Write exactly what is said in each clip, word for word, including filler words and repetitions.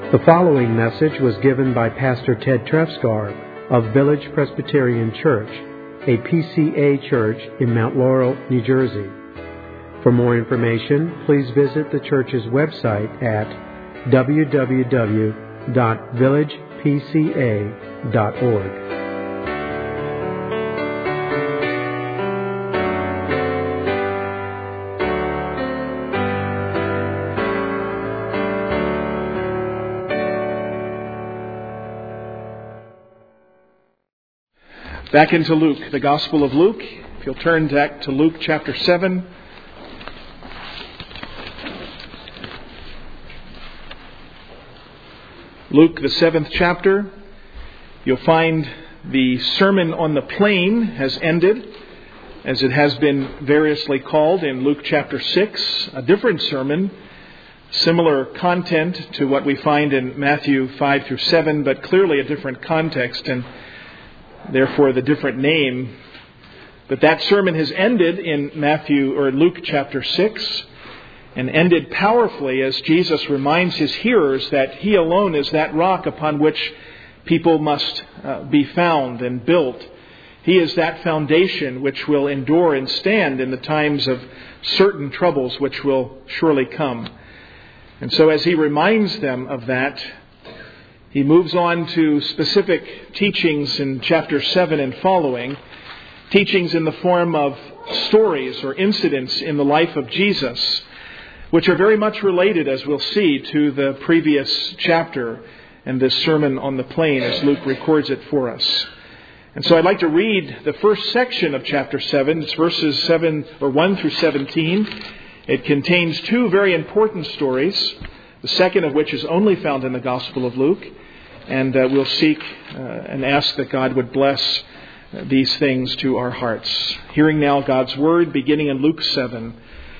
The following message was given by Pastor Ted Trefsgar of Village Presbyterian Church, a P C A church in Mount Laurel, New Jersey. For more information, please visit the church's website at w w w dot village p c a dot org. Back into Luke, the Gospel of Luke. If you'll turn back to Luke chapter seven. Luke, the seventh chapter. You'll find the Sermon on the Plain has ended, as it has been variously called in Luke chapter six. A different sermon, similar content to what we find in Matthew five through seven, but clearly a different context and therefore the different name. But that sermon has ended in Matthew or Luke chapter six, and ended powerfully as Jesus reminds his hearers that he alone is that rock upon which people must uh, be found and built. He is that foundation which will endure and stand in the times of certain troubles which will surely come. And so as he reminds them of that, he moves on to specific teachings in chapter seven and following, teachings in the form of stories or incidents in the life of Jesus, which are very much related, as we'll see, to the previous chapter and this Sermon on the Plain as Luke records it for us. And so I'd like to read the first section of chapter seven. It's verses seven or one through seventeen. It contains two very important stories, the second of which is only found in the Gospel of Luke. And uh, we'll seek uh, and ask that God would bless uh, these things to our hearts. Hearing now God's Word, beginning in Luke seven,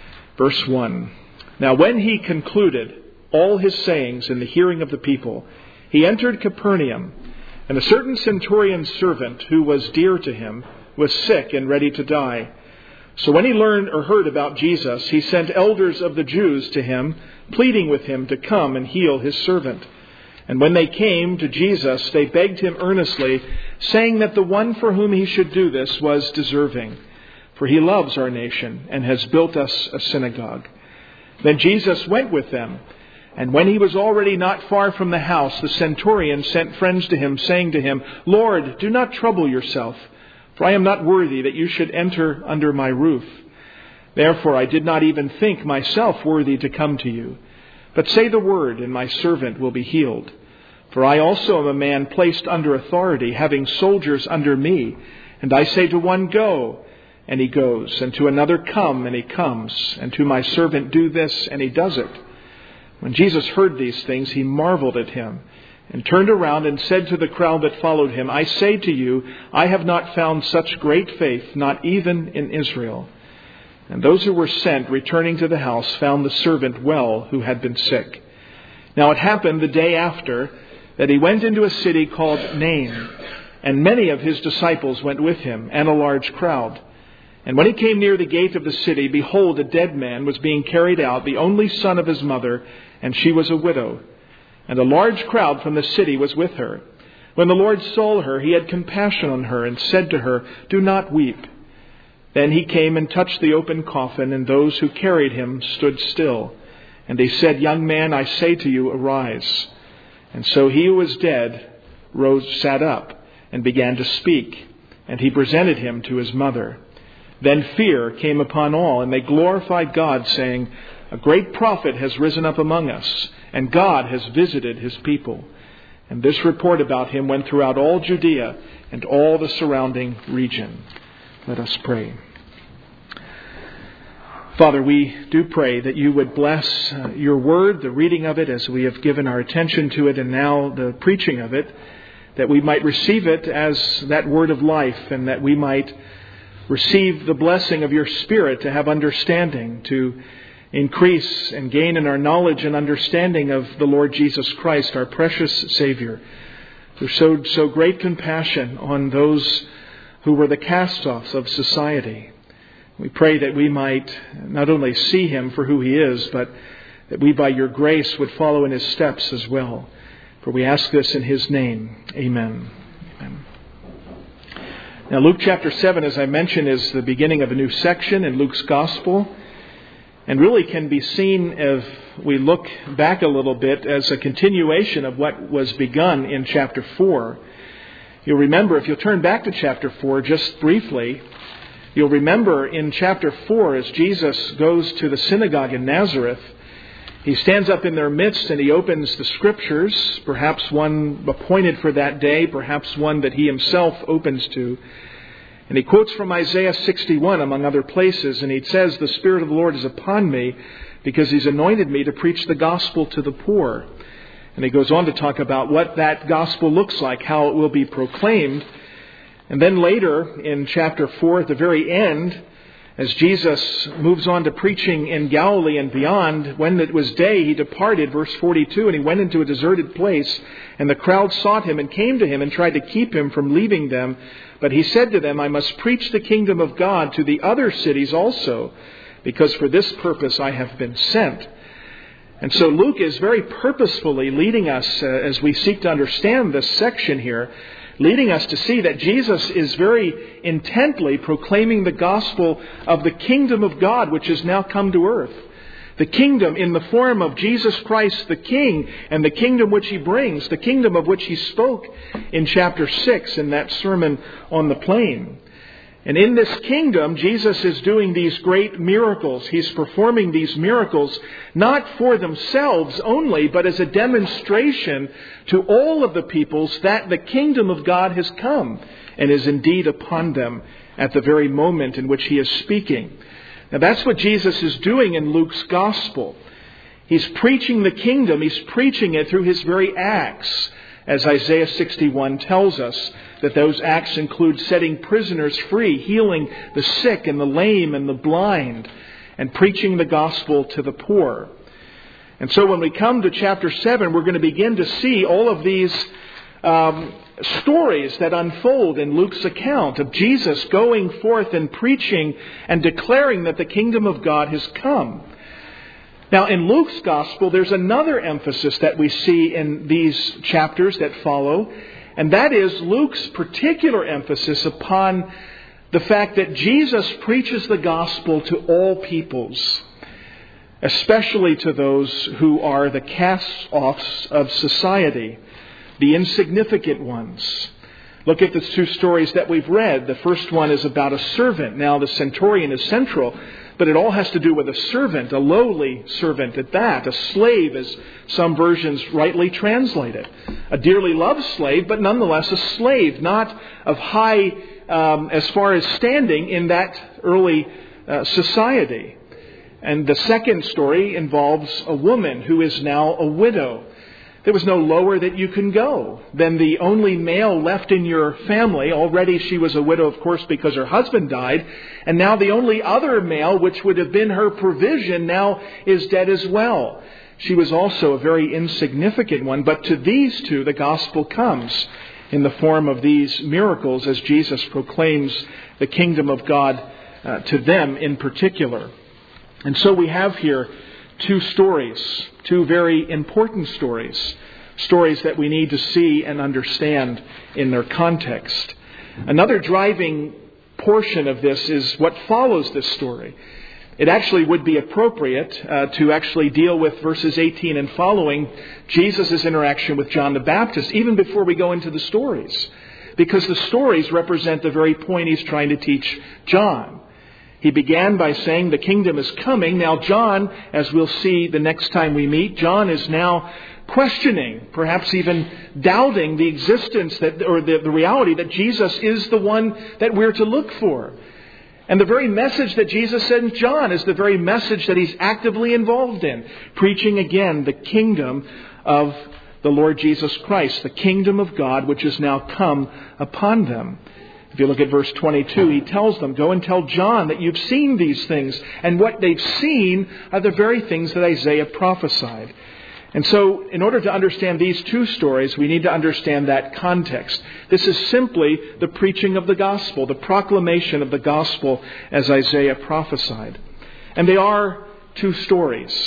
verse one. Now when he concluded all his sayings in the hearing of the people, he entered Capernaum, and a certain centurion's servant who was dear to him was sick and ready to die. So when he learned or heard about Jesus, he sent elders of the Jews to him, pleading with him to come and heal his servant. And when they came to Jesus, they begged him earnestly, saying that the one for whom he should do this was deserving, for he loves our nation and has built us a synagogue. Then Jesus went with them, and when he was already not far from the house, the centurion sent friends to him, saying to him, Lord, do not trouble yourself, for I am not worthy that you should enter under my roof. Therefore I did not even think myself worthy to come to you. But say the word, and my servant will be healed. For I also am a man placed under authority, having soldiers under me. And I say to one, go, and he goes, and to another, come, and he comes, and to my servant, do this, and he does it. When Jesus heard these things, he marveled at him, and turned around and said to the crowd that followed him, I say to you, I have not found such great faith, not even in Israel. And those who were sent, returning to the house, found the servant well who had been sick. Now it happened the day after that he went into a city called Nain, and many of his disciples went with him, and a large crowd. And when he came near the gate of the city, behold, a dead man was being carried out, the only son of his mother, and she was a widow. And a large crowd from the city was with her. When the Lord saw her, he had compassion on her, and said to her, do not weep. Then he came and touched the open coffin, and those who carried him stood still. And they said, Young man, I say to you, arise. And so he who was dead rose, sat up, and began to speak. And he presented him to his mother. Then fear came upon all, and they glorified God, saying, A great prophet has risen up among us, and God has visited his people. And this report about him went throughout all Judea and all the surrounding region. Let us pray. Father, we do pray that you would bless uh, your word, the reading of it as we have given our attention to it, and now the preaching of it, that we might receive it as that word of life, and that we might receive the blessing of your Spirit to have understanding, to increase and gain in our knowledge and understanding of the Lord Jesus Christ, our precious Savior, who showed so great compassion on those who were the cast-offs of society. We pray that we might not only see him for who he is, but that we by your grace would follow in his steps as well. For we ask this in his name. Amen. Amen. Now Luke chapter seven, as I mentioned, is the beginning of a new section in Luke's Gospel, and really can be seen, if we look back a little bit, as a continuation of what was begun in chapter four. You'll remember, if you'll turn back to chapter four just briefly, you'll remember in chapter four, as Jesus goes to the synagogue in Nazareth, he stands up in their midst and he opens the Scriptures, perhaps one appointed for that day, perhaps one that he himself opens to. And he quotes from Isaiah sixty-one, among other places, and he says, "The Spirit of the Lord is upon me, because he's anointed me to preach the gospel to the poor." And he goes on to talk about what that gospel looks like, how it will be proclaimed. And then later in chapter four, at the very end, as Jesus moves on to preaching in Galilee and beyond, when it was day, he departed, verse forty-two, and he went into a deserted place, and the crowd sought him and came to him and tried to keep him from leaving them. But he said to them, "I must preach the kingdom of God to the other cities also, because for this purpose I have been sent." And so Luke is very purposefully leading us, uh, as we seek to understand this section here, leading us to see that Jesus is very intently proclaiming the gospel of the kingdom of God, which has now come to earth. The kingdom in the form of Jesus Christ the King, and the kingdom which he brings, the kingdom of which he spoke in chapter six in that Sermon on the Plain. And in this kingdom, Jesus is doing these great miracles. He's performing these miracles not for themselves only, but as a demonstration to all of the peoples that the kingdom of God has come and is indeed upon them at the very moment in which he is speaking. Now that's what Jesus is doing in Luke's Gospel. He's preaching the kingdom. He's preaching it through his very acts, as Isaiah sixty-one tells us, that those acts include setting prisoners free, healing the sick and the lame and the blind, and preaching the gospel to the poor. And so when we come to chapter seven, we're going to begin to see all of these um, stories that unfold in Luke's account of Jesus going forth and preaching and declaring that the kingdom of God has come. Now, in Luke's Gospel, there's another emphasis that we see in these chapters that follow, and that is Luke's particular emphasis upon the fact that Jesus preaches the gospel to all peoples, especially to those who are the cast-offs of society, the insignificant ones. Look at the two stories that we've read. The first one is about a servant. Now, the centurion is central, but it all has to do with a servant, a lowly servant at that, a slave, as some versions rightly translate it. A dearly loved slave, but nonetheless a slave, not of high, um, as far as standing in that early uh, society. And the second story involves a woman who is now a widow. There was no lower that you can go than the only male left in your family. Already she was a widow, of course, because her husband died. And now the only other male, which would have been her provision, now is dead as well. She was also a very insignificant one. But to these two, the gospel comes in the form of these miracles as Jesus proclaims the kingdom of God uh, to them in particular. And so we have here two stories, two very important stories, stories that we need to see and understand in their context. Another driving portion of this is what follows this story. It actually would be appropriate uh, to actually deal with verses eighteen and following, Jesus' interaction with John the Baptist, even before we go into the stories, because the stories represent the very point he's trying to teach John. He began by saying the kingdom is coming. Now John, as we'll see the next time we meet, John is now questioning, perhaps even doubting the existence that, or the, the reality that Jesus is the one that we're to look for. And the very message that Jesus sent John is the very message that he's actively involved in, preaching again the kingdom of the Lord Jesus Christ, the kingdom of God which has now come upon them. If you look at verse twenty-two, he tells them, go and tell John that you've seen these things. And what they've seen are the very things that Isaiah prophesied. And so, in order to understand these two stories, we need to understand that context. This is simply the preaching of the gospel, the proclamation of the gospel as Isaiah prophesied. And they are two stories.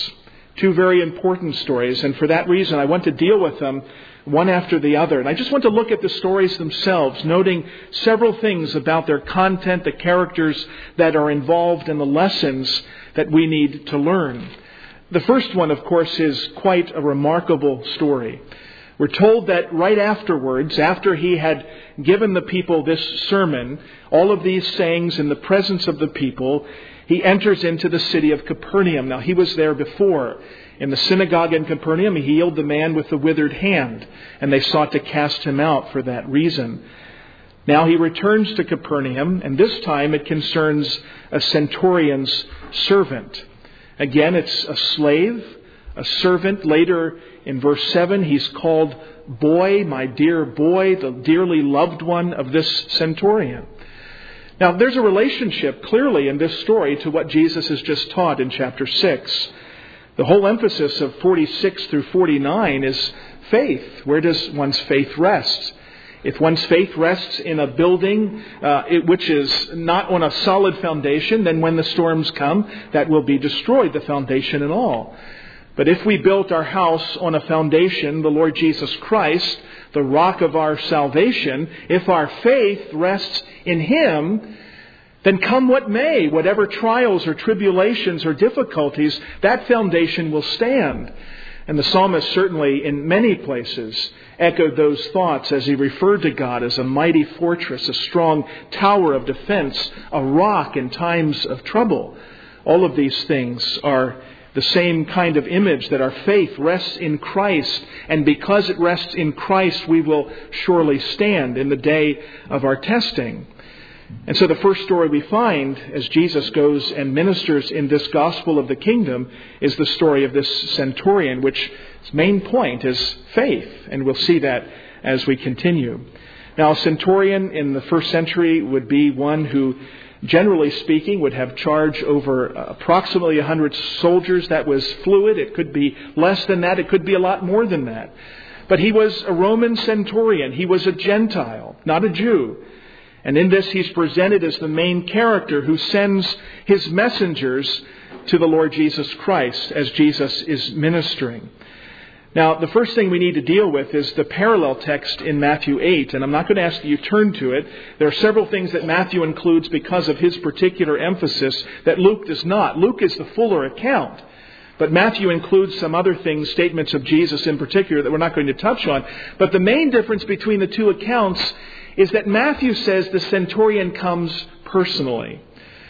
Two very important stories, and for that reason I want to deal with them one after the other. And I just want to look at the stories themselves, noting several things about their content, the characters that are involved, and the lessons that we need to learn. The first one, of course, is quite a remarkable story. We're told that right afterwards, after he had given the people this sermon, all of these sayings in the presence of the people, he enters into the city of Capernaum. Now, he was there before. In the synagogue in Capernaum, he healed the man with the withered hand, and they sought to cast him out for that reason. Now he returns to Capernaum, and this time it concerns a centurion's servant. Again, it's a slave, a servant. Later in verse seven, he's called boy, my dear boy, the dearly loved one of this centurion. Now, there's a relationship clearly in this story to what Jesus has just taught in chapter six. The whole emphasis of forty-six through forty-nine is faith. Where does one's faith rest? If one's faith rests in a building uh, it, which is not on a solid foundation, then when the storms come, that will be destroyed, the foundation and all. But if we built our house on a foundation, the Lord Jesus Christ, the rock of our salvation, if our faith rests in Him, then come what may, whatever trials or tribulations or difficulties, that foundation will stand. And the psalmist certainly in many places echoed those thoughts as he referred to God as a mighty fortress, a strong tower of defense, a rock in times of trouble. All of these things are the same kind of image that our faith rests in Christ, and because it rests in Christ, we will surely stand in the day of our testing. And so the first story we find as Jesus goes and ministers in this gospel of the kingdom is the story of this centurion, which its main point is faith. And we'll see that as we continue. Now, a centurion in the first century would be one who, generally speaking, would have charge over approximately one hundred soldiers. That was fluid. It could be less than that. It could be a lot more than that. But he was a Roman centurion. He was a Gentile, not a Jew. And in this, he's presented as the main character who sends his messengers to the Lord Jesus Christ as Jesus is ministering. Now, the first thing we need to deal with is the parallel text in Matthew eight. And I'm not going to ask you to turn to it. There are several things that Matthew includes because of his particular emphasis that Luke does not. Luke is the fuller account. But Matthew includes some other things, statements of Jesus in particular, that we're not going to touch on. But the main difference between the two accounts is that Matthew says the centurion comes personally.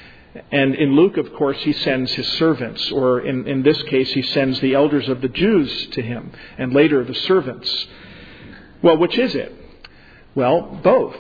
And in Luke, of course, he sends his servants, or in, in this case, he sends the elders of the Jews to him, and later the servants. Well, which is it? Well, both.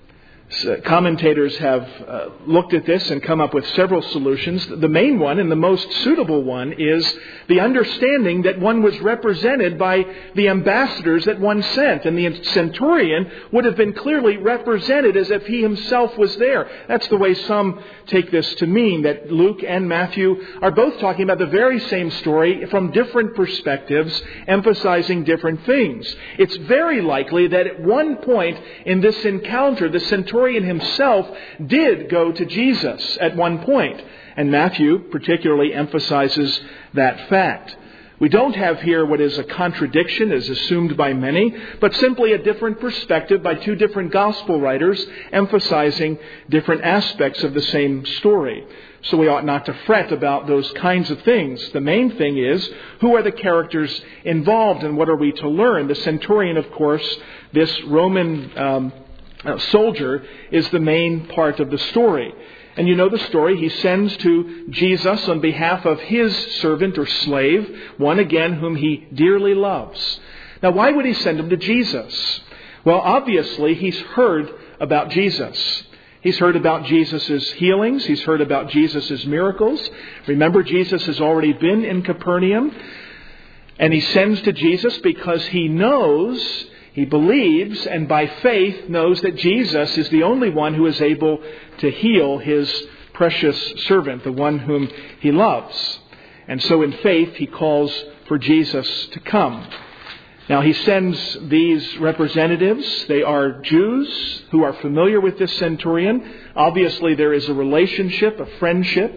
Commentators have uh, looked at this and come up with several solutions. The main one and the most suitable one is the understanding that one was represented by the ambassadors that one sent. And the centurion would have been clearly represented as if he himself was there. That's the way some take this to mean, that Luke and Matthew are both talking about the very same story from different perspectives, emphasizing different things. It's very likely that at one point in this encounter, the centurion himself did go to Jesus at one point. And Matthew particularly emphasizes that fact. We don't have here what is a contradiction as assumed by many, but simply a different perspective by two different gospel writers emphasizing different aspects of the same story. So we ought not to fret about those kinds of things. The main thing is, who are the characters involved and what are we to learn? The centurion, of course, this Roman um, uh, soldier, is the main part of the story. And you know the story. He sends to Jesus on behalf of his servant or slave, one again whom he dearly loves. Now, why would he send him to Jesus? Well, obviously, he's heard about Jesus. He's heard about Jesus' healings. He's heard about Jesus' miracles. Remember, Jesus has already been in Capernaum. And he sends to Jesus because he knows, he believes, and by faith knows that Jesus is the only one who is able to heal his precious servant, the one whom he loves. And so in faith, he calls for Jesus to come. Now, he sends these representatives. They are Jews who are familiar with this centurion. Obviously, there is a relationship, a friendship.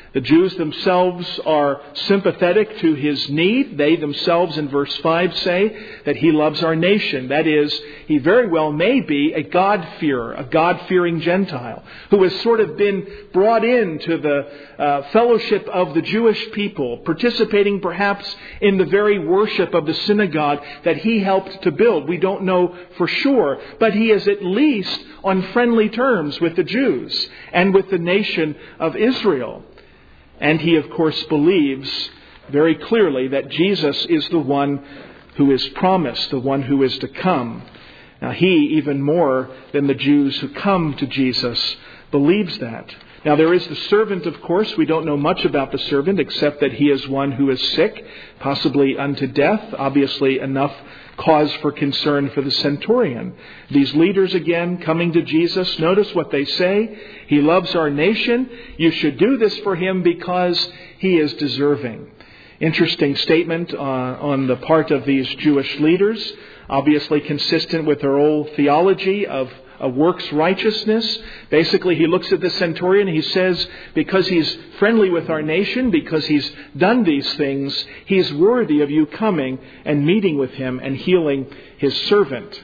The Jews themselves are sympathetic to his need. They themselves in verse five say that he loves our nation. That is, he very well may be a God-fearer, a God-fearing Gentile, who has sort of been brought into the uh, fellowship of the Jewish people, participating perhaps in the very worship of the synagogue that he helped to build. We don't know for sure, but he is at least on friendly terms with the Jews and with the nation of Israel. And he, of course, believes very clearly that Jesus is the one who is promised, the one who is to come. Now, he, even more than the Jews who come to Jesus, believes that. Now, there is the servant, of course. We don't know much about the servant except that he is one who is sick, possibly unto death. Obviously, enough cause for concern for the centurion. These leaders, again, coming to Jesus, notice what they say. He loves our nation. You should do this for him because he is deserving. Interesting statement uh, on the part of these Jewish leaders, obviously consistent with their old theology of a works righteousness. Basically, he looks at the centurion, he says, because he's friendly with our nation, because he's done these things, he's worthy of you coming and meeting with him and healing his servant.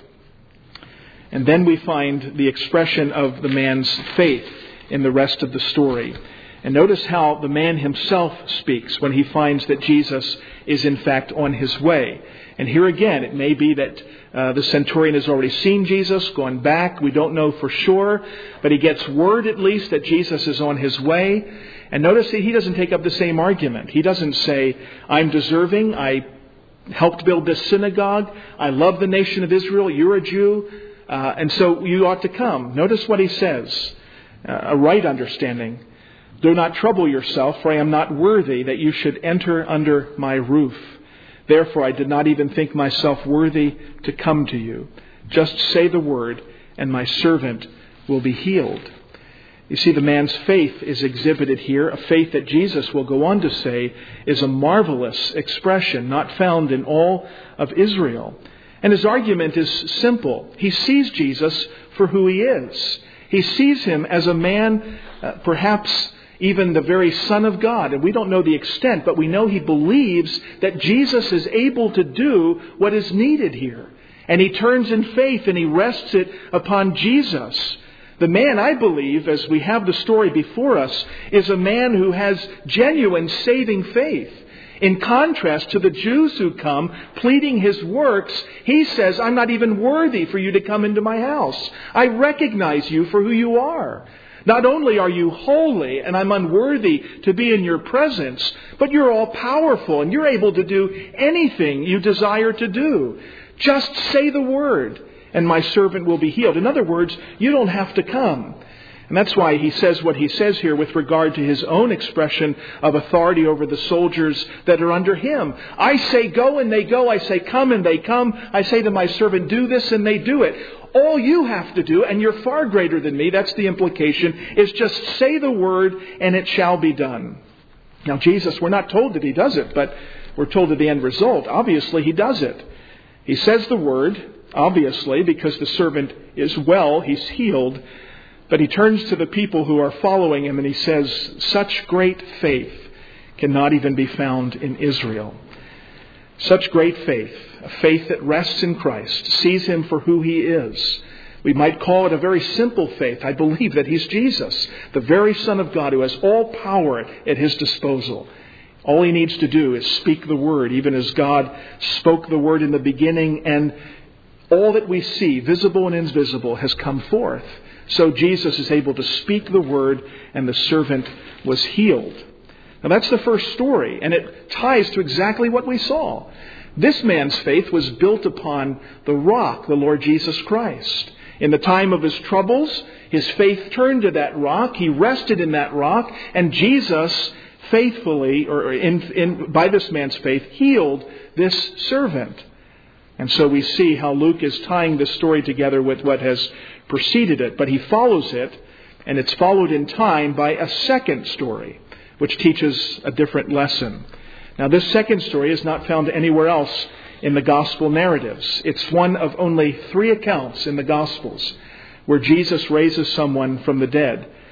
And then we find the expression of the man's faith in the rest of the story. And notice how the man himself speaks when he finds that Jesus is in fact on his way. And here again, it may be that uh, the centurion has already seen Jesus, gone back. We don't know for sure. But he gets word at least that Jesus is on his way. And notice that he doesn't take up the same argument. He doesn't say, I'm deserving. I helped build this synagogue. I love the nation of Israel. You're a Jew. Uh, and so you ought to come. Notice what he says. Uh, a right understanding. Do not trouble yourself, for I am not worthy that you should enter under my roof. Therefore, I did not even think myself worthy to come to you. Just say the word, and my servant will be healed. You see, the man's faith is exhibited here, a faith that Jesus will go on to say is a marvelous expression, not found in all of Israel. And his argument is simple. He sees Jesus for who he is. He sees him as a man, uh, perhaps even the very Son of God. And we don't know the extent, but we know he believes that Jesus is able to do what is needed here. And he turns in faith and he rests it upon Jesus. The man, I believe, as we have the story before us, is a man who has genuine saving faith. In contrast to the Jews who come pleading his works, he says, I'm not even worthy for you to come into my house. I recognize you for who you are. Not only are you holy and I'm unworthy to be in your presence, but you're all powerful and you're able to do anything you desire to do. Just say the word and my servant will be healed. In other words, you don't have to come. And that's why he says what he says here with regard to his own expression of authority over the soldiers that are under him. I say go and they go. I say come and they come. I say to my servant do this and they do it. All you have to do, and you're far greater than me, that's the implication, is just say the word and it shall be done. Now Jesus, we're not told that he does it, but we're told of the end result. Obviously he does it. He says the word, obviously, because the servant is well, he's healed. But he turns to the people who are following him and he says, such great faith cannot even be found in Israel. Such great faith, a faith that rests in Christ, sees him for who he is. We might call it a very simple faith. I believe that he's Jesus, the very Son of God who has all power at his disposal. All he needs to do is speak the word, even as God spoke the word in the beginning, and all that we see, visible and invisible, has come forth. So Jesus is able to speak the word and the servant was healed. Now that's the first story, and it ties to exactly what we saw. This man's faith was built upon the rock, the Lord Jesus Christ. In the time of his troubles, his faith turned to that rock. He rested in that rock, and Jesus faithfully, or in, in, by this man's faith, healed this servant. And so we see how Luke is tying this story together with what has preceded it. But he follows it, and it's followed in time by a second story, which teaches a different lesson. Now, this second story is not found anywhere else in the gospel narratives. It's one of only three accounts in the gospels where Jesus raises someone from the dead.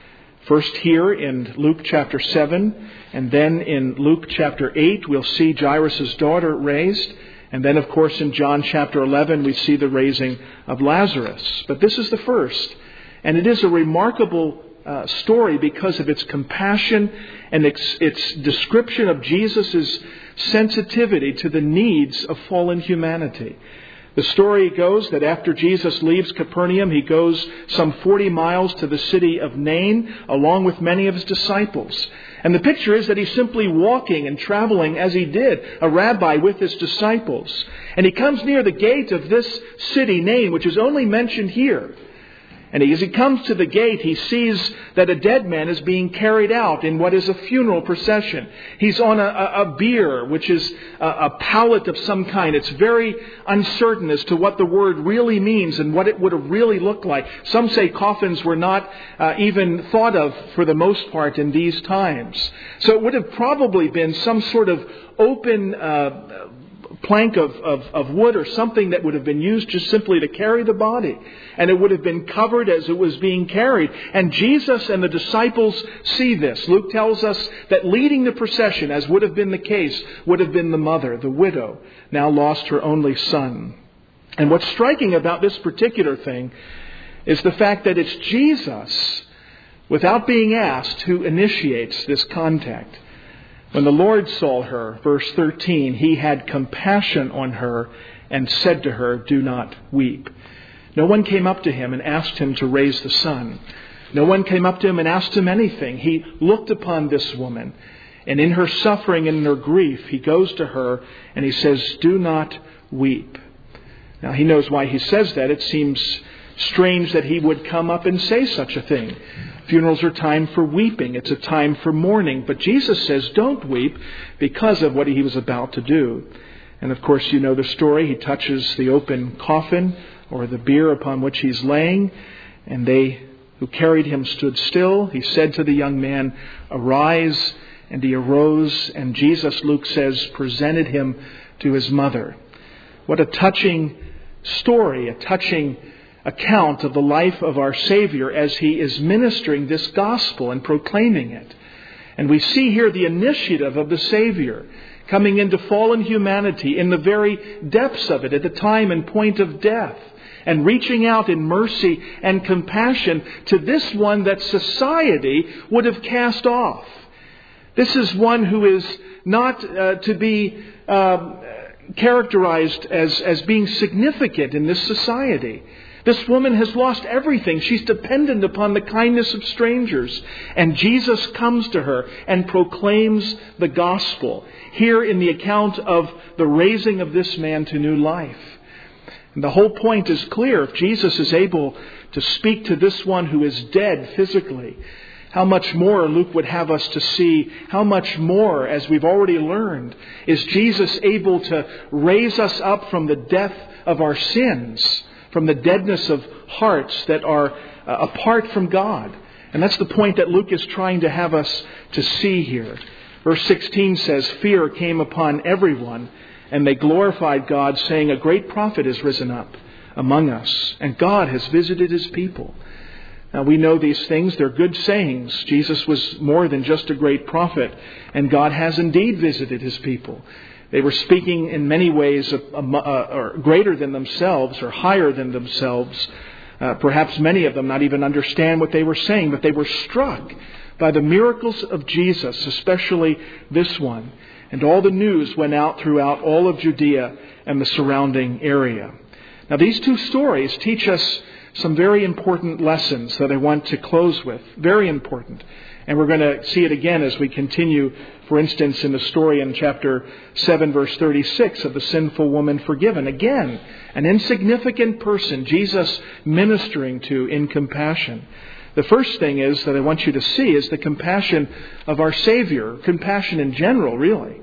First here in Luke chapter seven, and then in Luke chapter eight, we'll see Jairus' daughter raised. And then, of course, in John chapter eleven, we see the raising of Lazarus. But this is the first. And it is a remarkable uh, story because of its compassion and its, its description of Jesus' sensitivity to the needs of fallen humanity. The story goes that after Jesus leaves Capernaum, he goes some forty miles to the city of Nain, along with many of his disciples. And the picture is that he's simply walking and traveling as he did, a rabbi with his disciples. And he comes near the gate of this city, Nain, which is only mentioned here. And as he comes to the gate, he sees that a dead man is being carried out in what is a funeral procession. He's on a, a, a bier, which is a, a pallet of some kind. It's very uncertain as to what the word really means and what it would have really looked like. Some say coffins were not uh, even thought of for the most part in these times. So it would have probably been some sort of open uh, plank of, of, of wood or something that would have been used just simply to carry the body. And it would have been covered as it was being carried. And Jesus and the disciples see this. Luke tells us that leading the procession, as would have been the case, would have been the mother, the widow, now lost her only son. And what's striking about this particular thing is the fact that it's Jesus, without being asked, who initiates this contact. When the Lord saw her, verse thirteen, he had compassion on her and said to her, "Do not weep." No one came up to him and asked him to raise the son. No one came up to him and asked him anything. He looked upon this woman, and in her suffering and in her grief, he goes to her and he says, "Do not weep." Now, he knows why he says that. It seems strange that he would come up and say such a thing. Funerals are time for weeping. It's a time for mourning. But Jesus says, don't weep, because of what he was about to do. And of course, you know the story. He touches the open coffin or the bier upon which he's laying. And they who carried him stood still. He said to the young man, "Arise." And he arose. And Jesus, Luke says, presented him to his mother. What a touching story, a touching account of the life of our Savior as he is ministering this gospel and proclaiming it. And we see here the initiative of the Savior coming into fallen humanity in the very depths of it at the time and point of death, and reaching out in mercy and compassion to this one that society would have cast off. This is one who is not uh, to be uh, characterized as, as being significant in this society. This woman has lost everything. She's dependent upon the kindness of strangers. And Jesus comes to her and proclaims the gospel here in the account of the raising of this man to new life. And the whole point is clear. If Jesus is able to speak to this one who is dead physically, how much more, Luke would have us to see, how much more, as we've already learned, is Jesus able to raise us up from the death of our sins, from the deadness of hearts that are uh, apart from God. And that's the point that Luke is trying to have us to see here. Verse sixteen says, "Fear came upon everyone, and they glorified God, saying, 'A great prophet is risen up among us, and God has visited his people.'" Now, we know these things. They're good sayings. Jesus was more than just a great prophet, and God has indeed visited his people. They were speaking in many ways uh, uh, or greater than themselves or higher than themselves. Uh, perhaps many of them not even understand what they were saying, but they were struck by the miracles of Jesus, especially this one. And all the news went out throughout all of Judea and the surrounding area. Now, these two stories teach us some very important lessons that I want to close with. Very important. And we're going to see it again as we continue, for instance, in the story in chapter seven, verse thirty-six of the sinful woman forgiven. Again, an insignificant person Jesus ministering to in compassion. The first thing is that I want you to see is the compassion of our Savior. Compassion in general, really.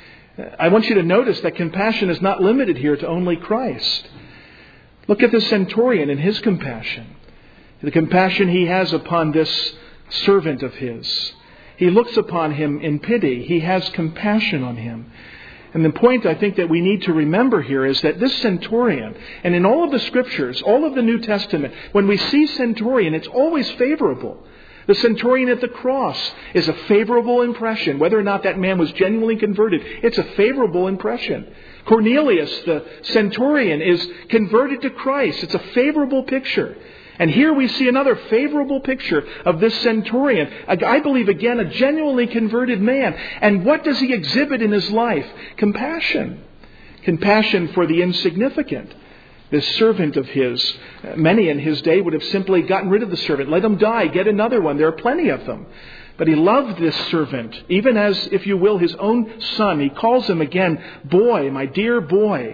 I want you to notice that compassion is not limited here to only Christ. Look at the centurion and his compassion. The compassion he has upon this servant of his. He looks upon him in pity. He has compassion on him. And the point I think that we need to remember here is that this centurion, and in all of the scriptures, all of the New Testament, when we see centurion, it's always favorable. The centurion at the cross is a favorable impression. Whether or not that man was genuinely converted, it's a favorable impression. Cornelius, the centurion, is converted to Christ. It's a favorable picture. And here we see another favorable picture of this centurion. I believe, again, a genuinely converted man. And what does he exhibit in his life? Compassion. Compassion for the insignificant. This servant of his, many in his day would have simply gotten rid of the servant. Let him die, get another one. There are plenty of them. But he loved this servant, even as, if you will, his own son. He calls him again, boy, my dear boy.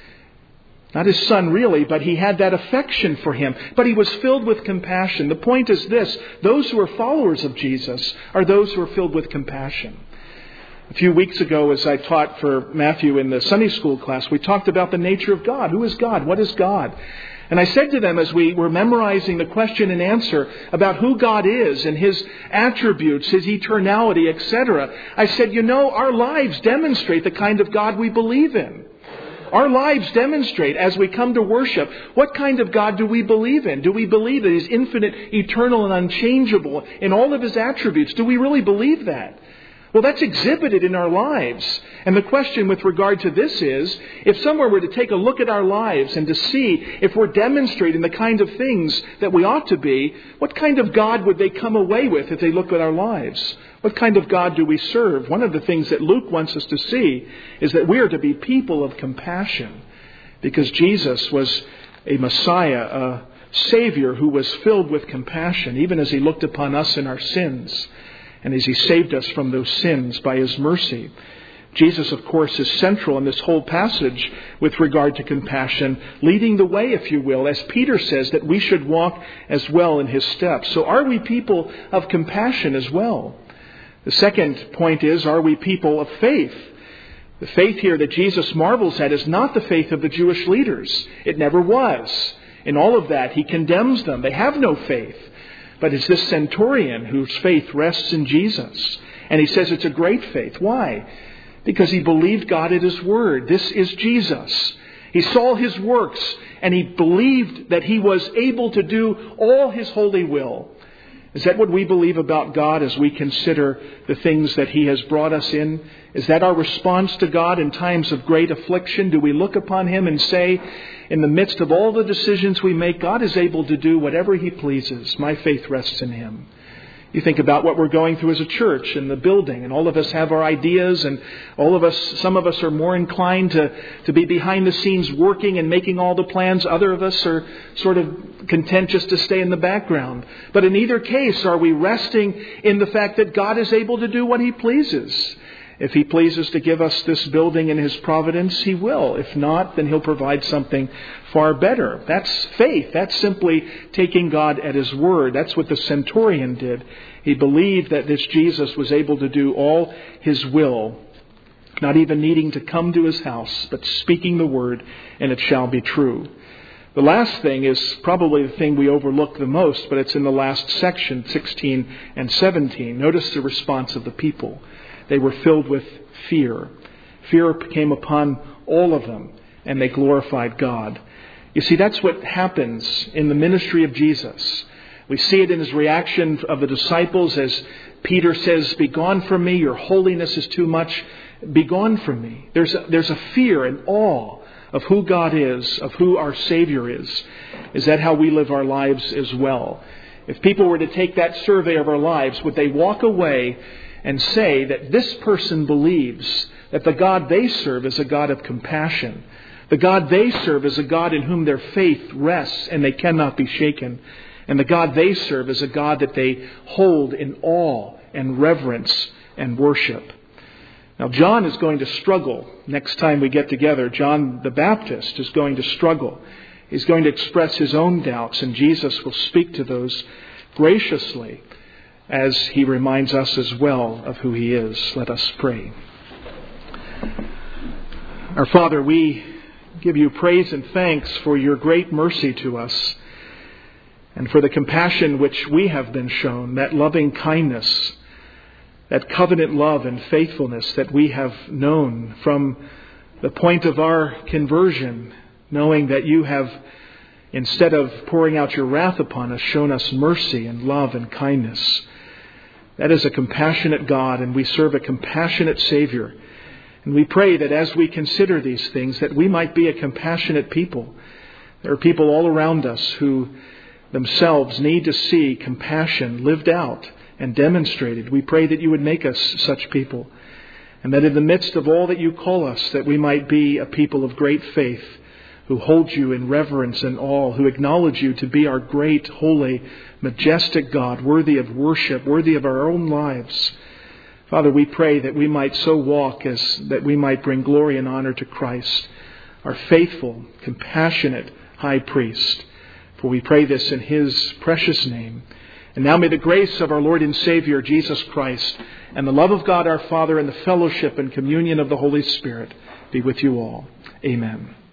Not his son really, but he had that affection for him. But he was filled with compassion. The point is this: those who are followers of Jesus are those who are filled with compassion. A few weeks ago, as I taught for Matthew in the Sunday school class, we talked about the nature of God. Who is God? What is God? And I said to them, as we were memorizing the question and answer about who God is and His attributes, His eternality, et cetera, I said, you know, our lives demonstrate the kind of God we believe in. Our lives demonstrate, as we come to worship, what kind of God do we believe in? Do we believe that He's infinite, eternal, and unchangeable in all of His attributes? Do we really believe that? Well, that's exhibited in our lives. And the question with regard to this is, if someone were to take a look at our lives and to see if we're demonstrating the kind of things that we ought to be, what kind of God would they come away with if they look at our lives? What kind of God do we serve? One of the things that Luke wants us to see is that we are to be people of compassion, because Jesus was a Messiah, a Savior who was filled with compassion, even as He looked upon us in our sins. And as He saved us from those sins by His mercy. Jesus, of course, is central in this whole passage with regard to compassion, leading the way, if you will, as Peter says, that we should walk as well in His steps. So are we people of compassion as well? The second point is, are we people of faith? The faith here that Jesus marvels at is not the faith of the Jewish leaders. It never was. In all of that, He condemns them. They have no faith. But it's this centurion whose faith rests in Jesus. And he says it's a great faith. Why? Because he believed God at His word. This is Jesus. He saw His works and he believed that He was able to do all His holy will. Is that what we believe about God as we consider the things that He has brought us in? Is that our response to God in times of great affliction? Do we look upon Him and say, in the midst of all the decisions we make, God is able to do whatever He pleases. My faith rests in Him. You think about what we're going through as a church in the building, and all of us have our ideas, and all of us, some of us are more inclined to, to be behind the scenes working and making all the plans. Other of us are sort of content just to stay in the background. But in either case, are we resting in the fact that God is able to do what He pleases? If He pleases to give us this building in His providence, He will. If not, then He'll provide something far better. That's faith. That's simply taking God at His word. That's what the centurion did. He believed that this Jesus was able to do all His will, not even needing to come to His house, but speaking the word, and it shall be true. The last thing is probably the thing we overlook the most, but it's in the last section, sixteen and seventeen. Notice the response of the people. They were filled with fear. Fear came upon all of them, and they glorified God. You see, that's what happens in the ministry of Jesus. We see it in His reaction of the disciples as Peter says, "Begone from me, your holiness is too much. Begone from me." There's a, there's a fear and awe of who God is, of who our Savior is. Is that how we live our lives as well? If people were to take that survey of our lives, would they walk away and say that this person believes that the God they serve is a God of compassion? The God they serve is a God in whom their faith rests and they cannot be shaken. And the God they serve is a God that they hold in awe and reverence and worship. Now, John is going to struggle next time we get together. John the Baptist is going to struggle. He's going to express his own doubts, and Jesus will speak to those graciously, as He reminds us as well of who He is. Let us pray. Our Father, we give You praise and thanks for Your great mercy to us, and for the compassion which we have been shown, that loving kindness, that covenant love and faithfulness that we have known from the point of our conversion, knowing that You have instead of pouring out your wrath upon us, shown us mercy and love and kindness. That is a compassionate God, and we serve a compassionate Savior. And we pray that as we consider these things, that we might be a compassionate people. There are people all around us who themselves need to see compassion lived out and demonstrated. We pray that you would make us such people, and that in the midst of all that you call us, that we might be a people of great faith, who hold you in reverence and awe, who acknowledge you to be our great, holy, majestic God, worthy of worship, worthy of our own lives. Father, we pray that we might so walk as that we might bring glory and honor to Christ, our faithful, compassionate high priest. For we pray this in his precious name. And now may the grace of our Lord and Savior, Jesus Christ, and the love of God our Father, and the fellowship and communion of the Holy Spirit be with you all. Amen.